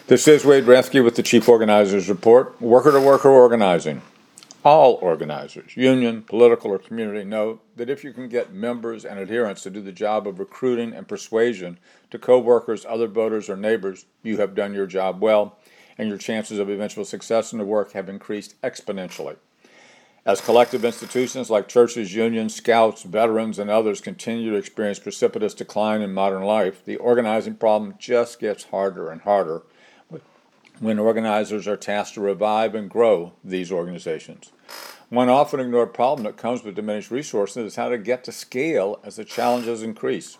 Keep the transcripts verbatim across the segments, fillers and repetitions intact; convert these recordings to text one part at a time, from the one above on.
This is Wade Reske with the Chief Organizers Report. Worker-to-worker organizing. All organizers, union, political, or community, know that if you can get members and adherents to do the job of recruiting and persuasion to co-workers, other voters, or neighbors, you have done your job well, and your chances of eventual success in the work have increased exponentially. As collective institutions like churches, unions, scouts, veterans, and others continue to experience precipitous decline in modern life, the organizing problem just gets harder and harder when organizers are tasked to revive and grow these organizations. One often ignored problem that comes with diminished resources is how to get to scale as the challenges increase.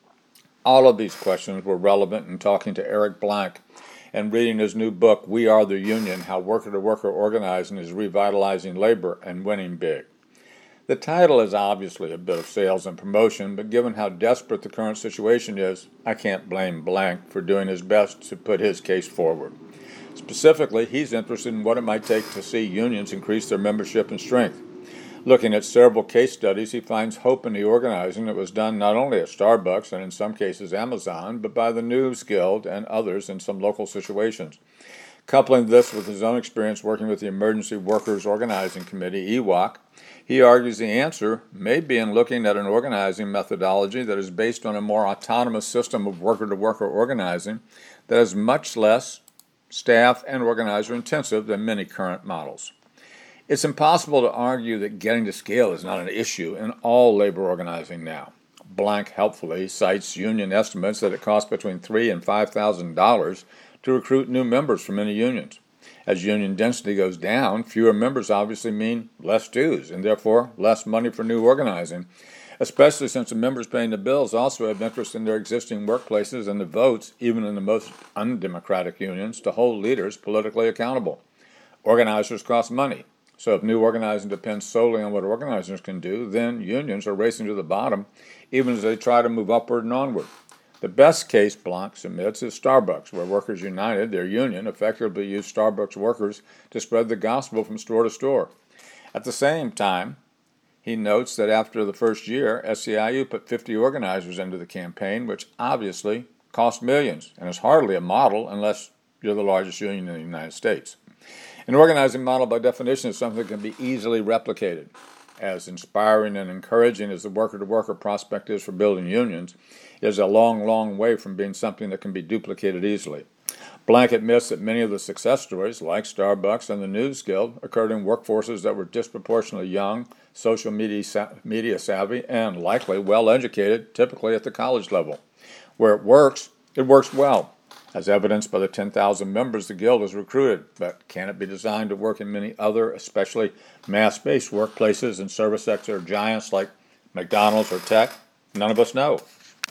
All of these questions were relevant in talking to Eric Blank and reading his new book, We Are the Union, How Worker-to-Worker Organizing is Revitalizing Labor and Winning Big. The title is obviously a bit of sales and promotion, but given how desperate the current situation is, I can't blame Blank for doing his best to put his case forward. Specifically, he's interested in what it might take to see unions increase their membership and strength. Looking at several case studies, he finds hope in the organizing that was done not only at Starbucks and in some cases Amazon, but by the News Guild and others in some local situations. Coupling this with his own experience working with the Emergency Workers Organizing Committee, E W O C, he argues the answer may be in looking at an organizing methodology that is based on a more autonomous system of worker-to-worker organizing that is much less staff and organizer intensive than many current models. It's impossible to argue that getting to scale is not an issue in all labor organizing now. Blank helpfully cites union estimates that it costs between three thousand dollars and five thousand dollars to recruit new members for many unions. As union density goes down, fewer members obviously mean less dues and therefore less money for new organizing, especially since the members paying the bills also have interest in their existing workplaces and the votes, even in the most undemocratic unions, to hold leaders politically accountable. Organizers cost money, so if new organizing depends solely on what organizers can do, then unions are racing to the bottom, even as they try to move upward and onward. The best case Blank submits is Starbucks, where Workers United, their union, effectively used Starbucks workers to spread the gospel from store to store. At the same time, he notes that after the first year, S E I U put fifty organizers into the campaign, which obviously cost millions and is hardly a model unless you're the largest union in the United States. An organizing model, by definition, is something that can be easily replicated. As inspiring and encouraging as the worker-to-worker prospect is for building unions, it is a long, long way from being something that can be duplicated easily. Blank admits that many of the success stories, like Starbucks and the News Guild, occurred in workforces that were disproportionately young, social media, sa- media savvy, and likely well-educated, typically at the college level. Where it works, it works well, as evidenced by the ten thousand members the Guild has recruited. But can it be designed to work in many other, especially mass-based workplaces and service sector giants like McDonald's or tech? None of us know.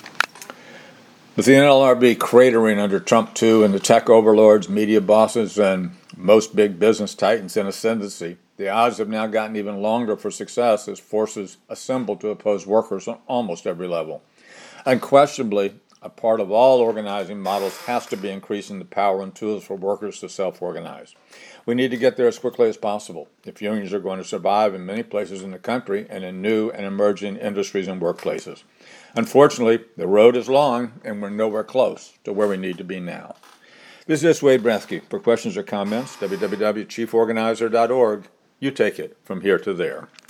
With the N L R B cratering under Trump two and the tech overlords, media bosses, and most big business titans in ascendancy, the odds have now gotten even longer for success as forces assemble to oppose workers on almost every level. Unquestionably, a part of all organizing models has to be increasing the power and tools for workers to self-organize. We need to get there as quickly as possible if unions are going to survive in many places in the country and in new and emerging industries and workplaces. Unfortunately, the road is long and we're nowhere close to where we need to be now. This is Wade Reske. For questions or comments, w w w dot chief organizer dot org. You take it from here to there.